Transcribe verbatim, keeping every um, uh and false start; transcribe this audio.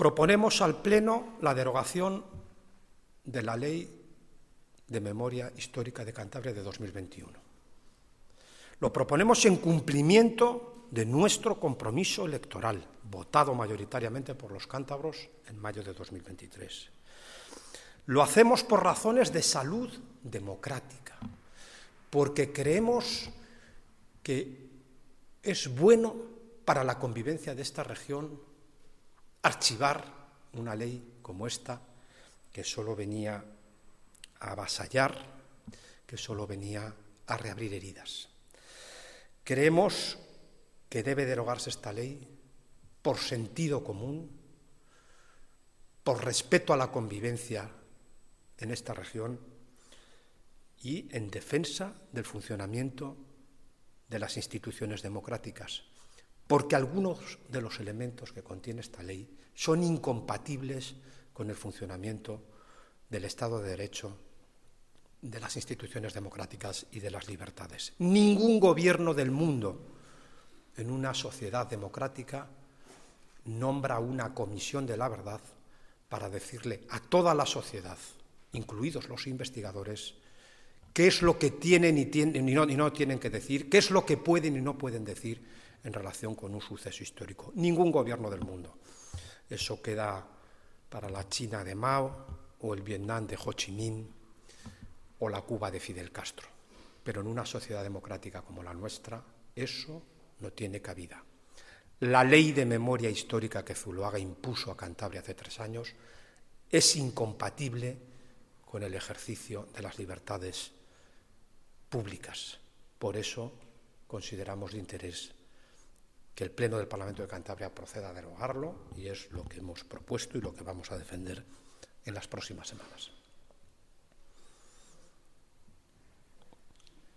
Proponemos al Pleno la derogación de la Ley de Memoria Histórica de Cantabria de dos mil veintiuno. Lo proponemos en cumplimiento de nuestro compromiso electoral, votado mayoritariamente por los cántabros en mayo de dos mil veintitrés. Lo hacemos por razones de salud democrática, porque creemos que es bueno para la convivencia de esta región archivar una ley como esta, que solo venía a avasallar, que solo venía a reabrir heridas. Creemos que debe derogarse esta ley por sentido común, por respeto a la convivencia en esta región y en defensa del funcionamiento de las instituciones democráticas, porque algunos de los elementos que contiene esta ley son incompatibles con el funcionamiento del Estado de Derecho, de las instituciones democráticas y de las libertades. Ningún gobierno del mundo en una sociedad democrática nombra una comisión de la verdad para decirle a toda la sociedad, incluidos los investigadores, qué es lo que tienen y, tienen y, no, y no tienen que decir, qué es lo que pueden y no pueden decir en relación con un suceso histórico. Ningún gobierno del mundo. Eso queda para la China de Mao o el Vietnam de Ho Chi Minh o la Cuba de Fidel Castro. Pero en una sociedad democrática como la nuestra, eso no tiene cabida. La Ley de Memoria Histórica que Zuloaga impuso a Cantabria hace tres años es incompatible con el ejercicio de las libertades públicas. Por eso consideramos de interés que el Pleno del Parlamento de Cantabria proceda a derogarlo, y es lo que hemos propuesto y lo que vamos a defender en las próximas semanas.